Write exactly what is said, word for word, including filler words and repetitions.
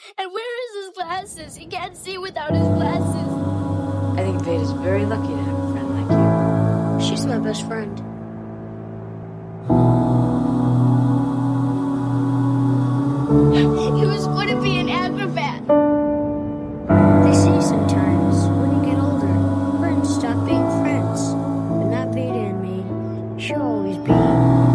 And where is his glasses? He can't see without his glasses. I think Veda's very lucky to have a friend like you. She's my best friend. He was going to be an acrobat. They say sometimes when you get older, friends stop being friends. But not Veda and me. She'll always be